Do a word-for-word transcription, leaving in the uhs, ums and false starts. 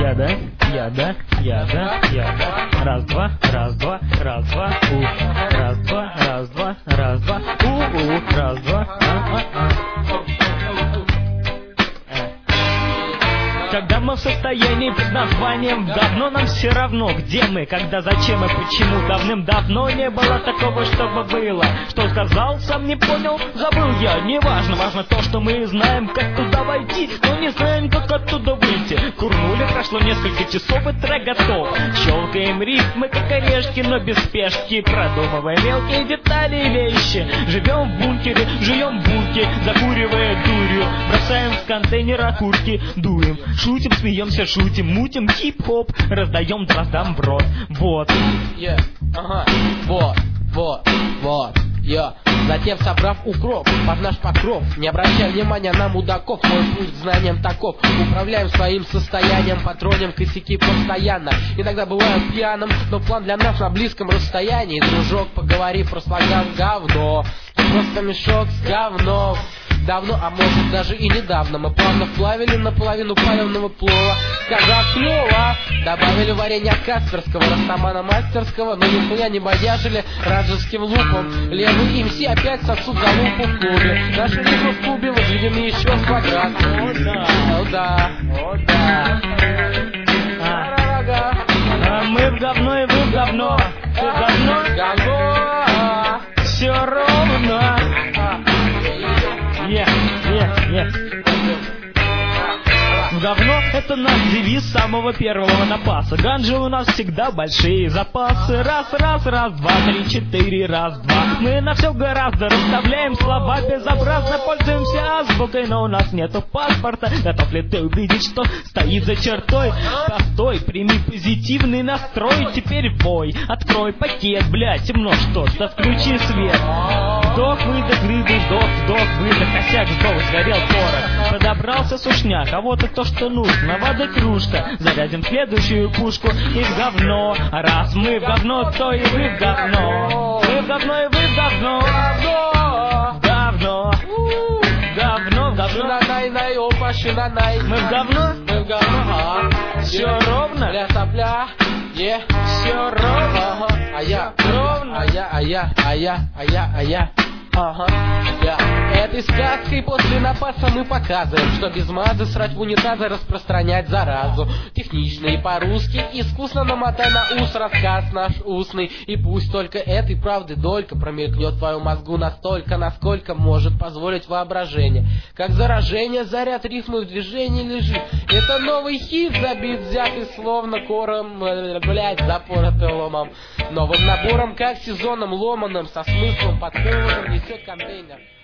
Я, да? Я, да? Я, да? Я, да? Раз, два, раз, два, раз, два, у. Раз, два, раз, два, раз, два, у-у. Раз, два, а-а-а. Когда мы в состоянии под названием «давно», нам все равно, где мы, когда, зачем и почему. Давным-давно не было такого, чтобы было. Что сказал, сам не понял, забыл я. Неважно, важно то, что мы знаем, как туда войти, но не знаем, как оттуда выйти. Курнули, прошло несколько часов, и трек готов. Щелкаем ритмы, как орешки, но без спешки. Продумывая мелкие детали и вещи. Живем в бункере, жуем булки, закуривая дурью. Бросаем в контейнер окурки, дуем. Шутим, смеемся, шутим, мутим хип-хоп, раздаем дроздам в рот. Вот. Yeah. Ага. Вот, вот, вот. Я. Затем, собрав укроп под наш покров, не обращая внимания на мудаков, мой путь к знаниям таков. Управляем своим состоянием, патроним косяки постоянно. Иногда бываю пьяным, но план для нас на близком расстоянии. Дружок, поговорив про слоган говно, просто мешок с говном. Давно, а может даже и недавно, мы плавно вплавили наполовину палевного плова. Сказав клёво, добавили варенья касперского, растамана мастерского, но нихуя не бояжили раджеским луком. Левый МС опять сосут за лупу в клубе. Наши рифмы в клубе возведены еще в квадрат. О да, о да, о да. А, а мы в говно и вы в говно. Ты в говно? Говно. Все ровно. Yeah, yeah, yeah. Говно — это наш девиз самого первого напаса. Ганжи у нас всегда большие запасы. Раз, раз, раз, два, три, четыре, раз, два. Мы на все гораздо расставляем слова безобразно, пользуемся азбукой, но у нас нету паспорта. Готов ли ты увидеть, что стоит за чертой? Постой, прими позитивный настрой, теперь вой. Открой пакет, блядь, темно что-то, включи свет. Вдох, выдох, рыбы, вдох, вдох, выдох, косяк, вдох, сгорел порох. Подобрался сушняк, а вот и то, что нужно. Вода кружка, зарядим следующую пушку и в говно. А раз мы в говно, то и вы в говно. Мы в говно и вы в говно. Говно. Говно, говно. Мы в говно? Мы в говно. Все ровно? Бля, сопля. Yeah. Все ровно. А я ровно. А я, а я, а я, а я, а я. Ага, я. Этой сказкой после напаса мы показываем, что без мазы срать в унитазы, распространять заразу. Технично и по-русски, искусно намотай на ус рассказ наш устный. И пусть только этой правды долька промелькнет в твою мозгу настолько, насколько может позволить воображение. Как заражение, заряд рифмы в движении лежит. Это новый хит, забит, взятый словно кором, блять, запоротый ломом. Новым набором, как сезоном ломаным, со смыслом подкованным несет контейнер.